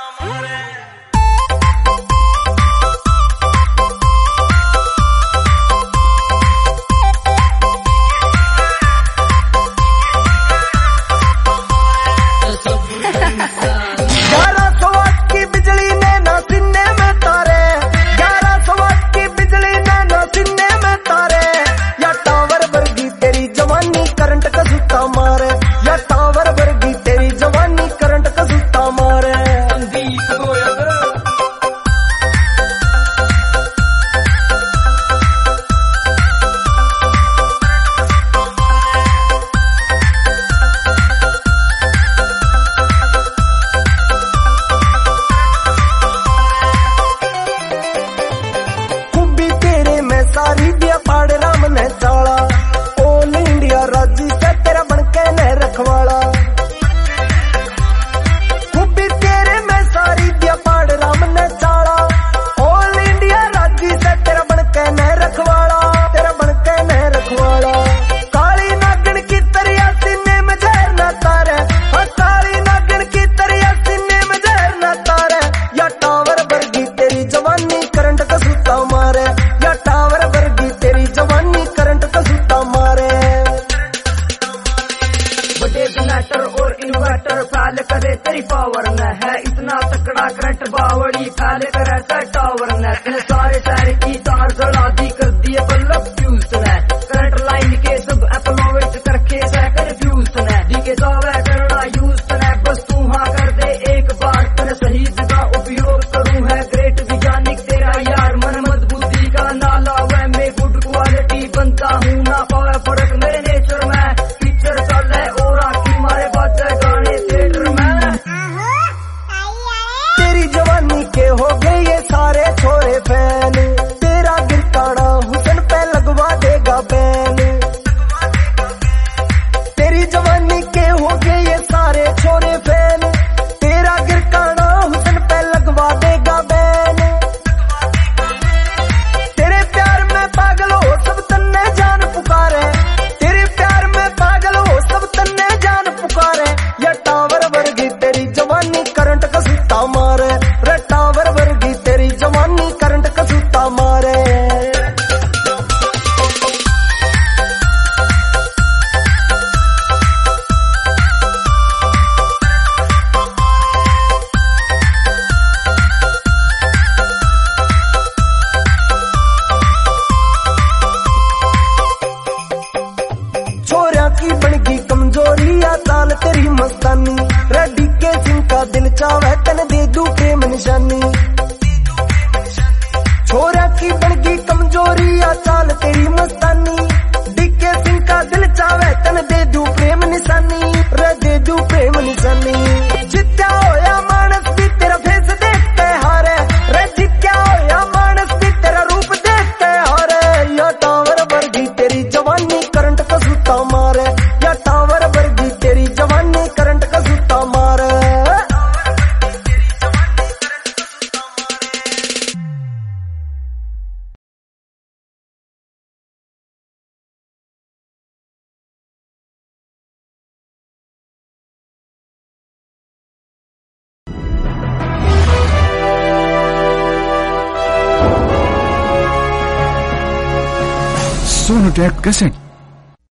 सारी दिया पाड़ राम ने चाला, ऑल इंडिया राजी से तेरा बनके ने रखवाला। खूबी तेरे में सारी दिया पाड़ राम ने चाला, ऑल इंडिया राजी से तेरा बनके ने रखवाला, तेरा बनके ने रखवाला। काली नागिन की तरिया सीने में जहर न तारे, काली नागिन की तरिया सीने में जहर न तारे। या टावर वर्गी तेरी जवानी करंट का सूता मारे, या टावर वर्गी तेरी जवानी करंट का सूता मारे। बड़े जनरेटर और इन्वर्टर फैल करे तेरी पावर न है, इतना तकड़ा करंट बावड़ी फैल करे टावर न। सारे शहर की तार जला दी, कर दिए बल्ब फ्यूज ने। करंट लाइन के सब अपलोड करके कंफ्यूज ने। डी के जावे करना यूज ने, बस तू हाँ कर दे एक बार। तेरे सही जगह उपयोग करूँ है ग्रेट वैज्ञानिक तेरा यार। मन मत बुद्धि का नाला वह में गुड क्वालिटी बनता हूँ ना पावे फर्क मेरे नेचर में। पिक्चर चल है और आखी मारे बाजे गाने थिएटर में। तेरी जवानी के हो गए ये सारे छोरे फैन, तेरा गिरकाना हुसन पे लगवा देगा बैन। तेरी जवानी के हो गए ये सारे छोरे फैन, तेरा गिरकाना हुसन पे लगवा देगा बैन। तेरे प्यार में पागल हो सब तन्ने जान पुकारे, तेरे प्यार में पागल हो सब तन्ने जान पुकारे। या टावर वर्गी तेरी जवानी करंट का सूता मारे, रे टावर वर्गी तेरी जवानी करंट का सूता मारे। छोरिया की बनगी कमजोरी या चाल तेरी मस्तानी, रेडी के सिंह का दिल चावे तन दे दू प्रेम निशानी। छोरिया की बनगी कमजोरी या चाल तेरी मस्तानी, डीके सिंह का दिल चावे तन दे दू प्रेम निशानी, रे दे दू प्रेम निशानी। जित्या होया मानस भी तेरा फेस देख के हारे, रे जित्या होया मानस भी तेरा रूप देख के हारे। या टावर वर्गी तेरी जवानी करंट का सूता मारे, या टावर वर्गी तेरी जवानी करंट का सूता मारे। सोनोटेक कैसेट